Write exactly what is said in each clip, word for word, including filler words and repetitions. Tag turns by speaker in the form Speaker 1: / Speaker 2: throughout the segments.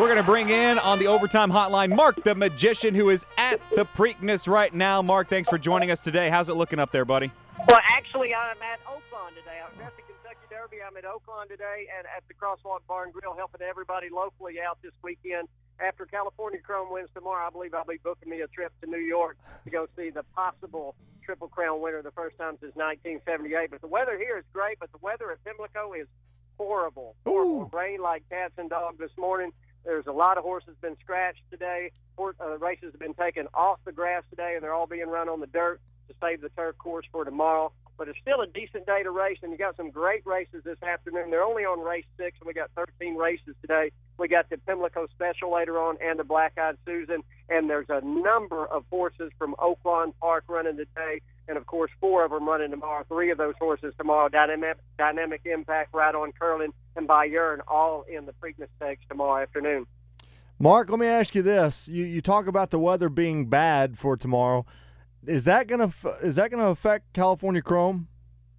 Speaker 1: We're going to bring in on the Overtime Hotline Mark the Magician, who is at the Preakness right now. Mark, thanks for joining us today. How's it looking up there, buddy?
Speaker 2: Well, actually, I'm at Oaklawn today. I was at the Kentucky Derby. I'm at Oaklawn today and at the Crosswalk Bar and Grill, helping everybody locally out this weekend. After California Chrome wins tomorrow, I believe I'll be booking me a trip to New York to go see the possible Triple Crown winner the first time since nineteen seventy-eight. But the weather here is great, but the weather at Pimlico is horrible. Horrible. Rain like cats and dogs this morning. There's a lot of horses been scratched today. Horse, uh, races have been taken off the grass today, and they're all being run on the dirt to save the turf course for tomorrow. But it's still a decent day to race, and you got some great races this afternoon. They're only on race six, and we got thirteen races today. We got the Pimlico Special later on and the Black-Eyed Susan, and there's a number of horses from Oaklawn Park running today, and, of course, four of them running tomorrow. Three of those horses tomorrow, Dynamic, Dynamic Impact, Right on Curlin, and Bayern, all in the Preakness Stakes tomorrow afternoon.
Speaker 3: Mark, let me ask you this. You, you talk about the weather being bad for tomorrow. Is that gonna is that gonna affect California Chrome?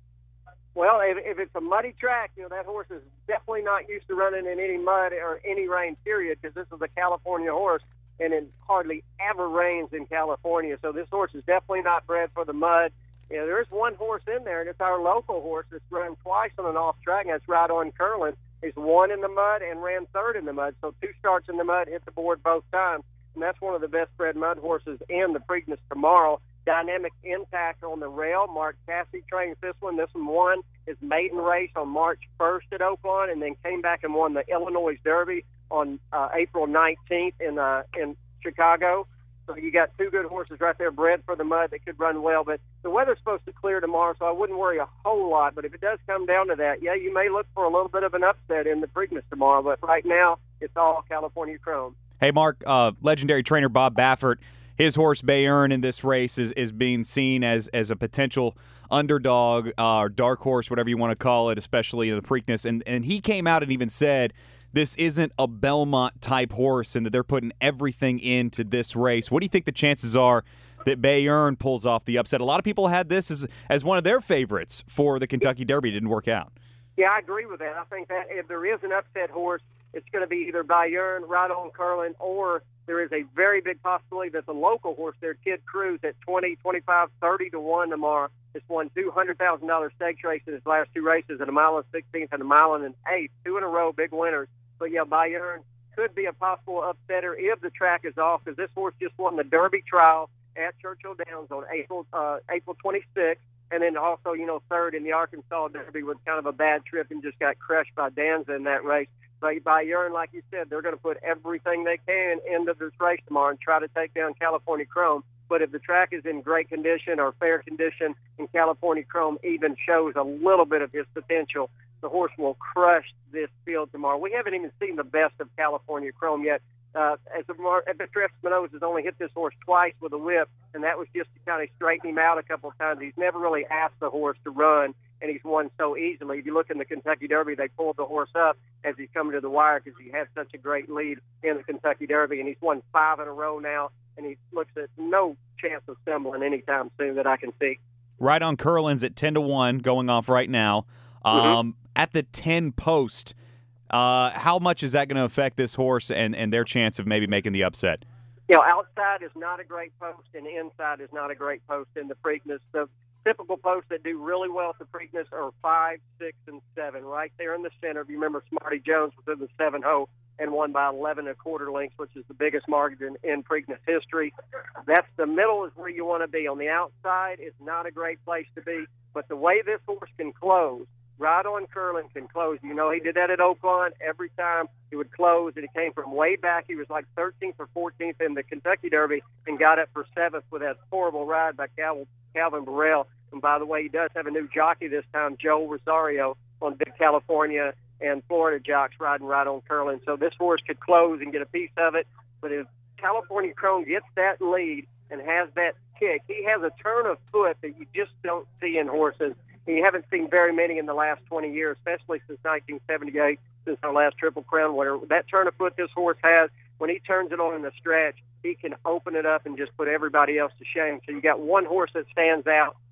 Speaker 2: Well, if, if it's a muddy track, you know that horse is definitely not used to running in any mud or any rain. Period, because this is a California horse, and it hardly ever rains in California. So this horse is definitely not bred for the mud. You know, there's one horse in there, and it's our local horse that's run twice on an off track, and that's Right on Curlin. He's won in the mud and ran third in the mud. So two starts in the mud, hit the board both times, and that's one of the best bred mud horses in the Preakness tomorrow. Dynamic Impact on the rail. Mark Cassidy trains this one. This one won his maiden race on March first at Oaklawn, and then came back and won the Illinois Derby on uh, April nineteenth in uh, in Chicago. So you got two good horses right there, bred for the mud, that could run well. But the weather's supposed to clear tomorrow, so I wouldn't worry a whole lot. But if it does come down to that, yeah, you may look for a little bit of an upset in the Preakness tomorrow. But right now, it's all California Chrome.
Speaker 1: Hey, Mark, uh, legendary trainer Bob Baffert, his horse Bayern in this race is, is being seen as as a potential underdog uh, or dark horse, whatever you want to call it, especially in the Preakness. And and he came out and even said this isn't a Belmont-type horse and that they're putting everything into this race. What do you think the chances are that Bayern pulls off the upset? A lot of people had this as, as one of their favorites for the Kentucky Derby. It didn't work out.
Speaker 2: Yeah, I agree with that. I think that if there is an upset horse, it's going to be either Bayern, Right on Curlin, or there is a very big possibility that the local horse there, Kid Cruz, at twenty, twenty-five, thirty to one tomorrow, has won two hundred thousand dollars stakes race in his last two races at a mile and sixteenth and a mile and an eighth, two in a row, big winners. But, yeah, Bayern could be a possible upsetter if the track is off, because this horse just won the Derby trial at Churchill Downs on April uh, April twenty-sixth, and then also, you know, third in the Arkansas Derby with kind of a bad trip and just got crushed by Danza in that race. But Bayern, like you said, they're going to put everything they can into this race tomorrow and try to take down California Chrome. But if the track is in great condition or fair condition and California Chrome even shows a little bit of his potential, the horse will crush this field tomorrow. We haven't even seen the best of California Chrome yet. Uh, as Victor Espinosa has only hit this horse twice with a whip, and that was just to kind of straighten him out a couple of times. He's never really asked the horse to run, and he's won so easily. If you look in the Kentucky Derby, they pulled the horse up as he's coming to the wire because he had such a great lead in the Kentucky Derby, and he's won five in a row now, and he looks at no chance of stumbling anytime soon that I can see.
Speaker 1: Right on Curlin's at ten to one going off right now. Um, mm-hmm. At the ten post, uh, how much is that going to affect this horse and, and their chance of maybe making the upset?
Speaker 2: You know, outside is not a great post, and inside is not a great post in the Preakness. The typical posts that do really well at the Preakness are five, six, and seven, right there in the center. If you remember, Smarty Jones was in the seven hole and won by eleven and a quarter lengths, which is the biggest margin in, in Preakness history. That's the middle is where you want to be. On the outside, it's not a great place to be, but the way this horse can close, Right on Curlin can close. You know, he did that at Oaklawn. Every time he would close, and he came from way back. He was like thirteenth or fourteenth in the Kentucky Derby and got up for seventh with that horrible ride by Calvin, Calvin Burrell. And by the way, he does have a new jockey this time, Joel Rosario, on Big California and Florida jocks riding Right on Curlin. So this horse could close and get a piece of it. But if California Chrome gets that lead and has that kick, he has a turn of foot that you just don't see in horses. You haven't seen very many in the last twenty years, especially since nineteen seventy-eight, since our last Triple Crown winner. That turn of foot this horse has, when he turns it on in the stretch, he can open it up and just put everybody else to shame. So you got one horse that stands out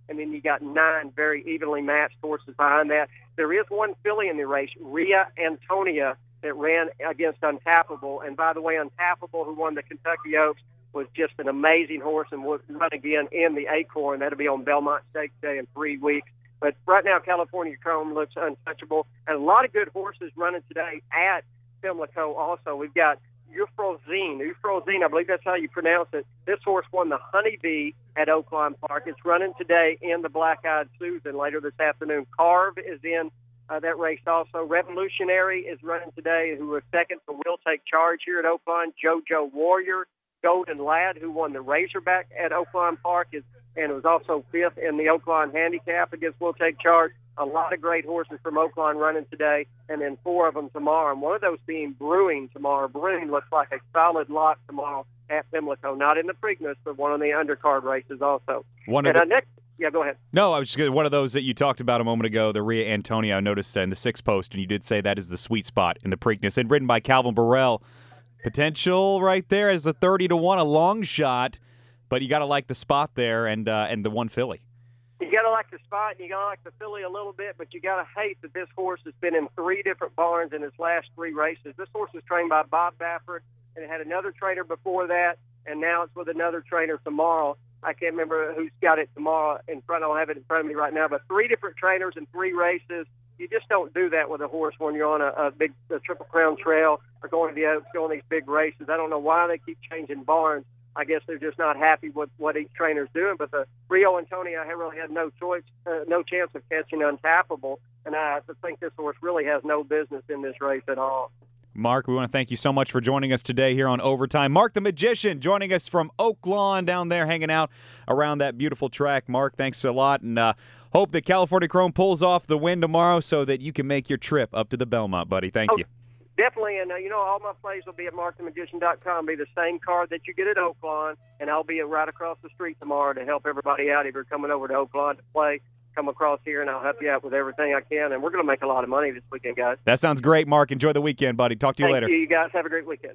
Speaker 2: and then you got nine very evenly matched horses behind that. There is one filly in the race, Rhea Antonia, that ran against Untappable. And by the way, Untappable, who won the Kentucky Oaks, was just an amazing horse and will run again in the Acorn. That'll be on Belmont Stakes Day in three weeks. But right now, California Chrome looks untouchable. And a lot of good horses running today at Pimlico also. We've got Euphrosyne. Euphrosyne, I believe that's how you pronounce it. This horse won the Honeybee at Oaklawn Park. It's running today in the Black-Eyed Susan later this afternoon. Carve is in uh, that race also. Revolutionary is running today, who was second for Will Take Charge here at Oaklawn. JoJo Warrior. Golden Lad, who won the Razorback at Oaklawn Park, is and was also fifth in the Oaklawn Handicap against Will Take Charge. A lot of great horses from Oaklawn running today, and then four of them tomorrow. And one of those being Brewing tomorrow. Brewing looks like a solid lot tomorrow at Pimlico. Not in the Preakness, but one of the undercard races also.
Speaker 1: One
Speaker 2: and
Speaker 1: of
Speaker 2: the, uh, next, yeah, go ahead.
Speaker 1: No, I was just gonna, one of those that you talked about a moment ago, the Rhea Antonia. I noticed in the sixth post, and you did say that is the sweet spot in the Preakness, and ridden by Calvin Burrell. Potential right there as a thirty to one, a long shot, but you got to like the spot there and uh, and the one filly.
Speaker 2: You got to like the spot, and you got to like the filly a little bit, but you got to hate that this horse has been in three different barns in his last three races. This horse was trained by Bob Baffert, and it had another trainer before that, and now it's with another trainer tomorrow. I can't remember who's got it tomorrow in front. I don't have it in front of me right now, but three different trainers in three races. You just don't do that with a horse when you're on a, a big a Triple Crown trail or going to the Oaks, going these big races. I don't know why they keep changing barns. I guess they're just not happy with what each trainer's doing. But the Rio Antonia really had no choice, uh, no chance of catching Untappable, and I think this horse really has no business in this race at all.
Speaker 1: Mark, we want to thank you so much for joining us today here on Overtime. Mark the Magician joining us from Oaklawn down there, hanging out around that beautiful track. Mark, thanks a lot, and uh, hope that California Chrome pulls off the win tomorrow so that you can make your trip up to the Belmont, buddy. Thank
Speaker 2: oh,
Speaker 1: you.
Speaker 2: Definitely, and uh, you know, all my plays will be at mark the magician dot com. Be the same card that you get at Oaklawn, and I'll be right across the street tomorrow to help everybody out if you're coming over to Oaklawn to play. Come across here, and I'll help you out with everything I can. And we're going to make a lot of money this weekend, guys.
Speaker 1: That sounds great, Mark. Enjoy the weekend, buddy. Talk to you
Speaker 2: Thank
Speaker 1: later.
Speaker 2: you. You guys have a great weekend.